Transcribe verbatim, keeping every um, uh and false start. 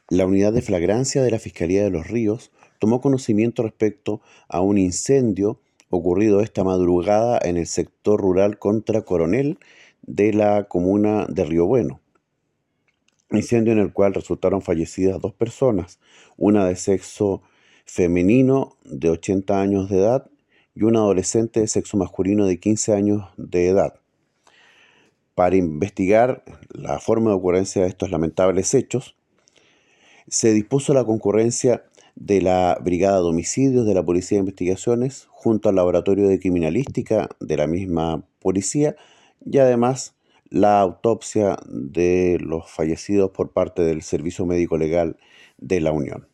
La unidad de flagrancia de la Fiscalía de Los Ríos tomó conocimiento respecto a un incendio ocurrido esta madrugada en el sector rural Contra Coronel de la comuna de Río Bueno. Incendio en el cual resultaron fallecidas dos personas, una de sexo femenino de ochenta años de edad y una adolescente de sexo masculino de quince años de edad. Para investigar la forma de ocurrencia de estos lamentables hechos, se dispuso la concurrencia de la Brigada de Homicidios de la Policía de Investigaciones junto al Laboratorio de Criminalística de la misma policía y además la autopsia de los fallecidos por parte del Servicio Médico Legal de la Unión.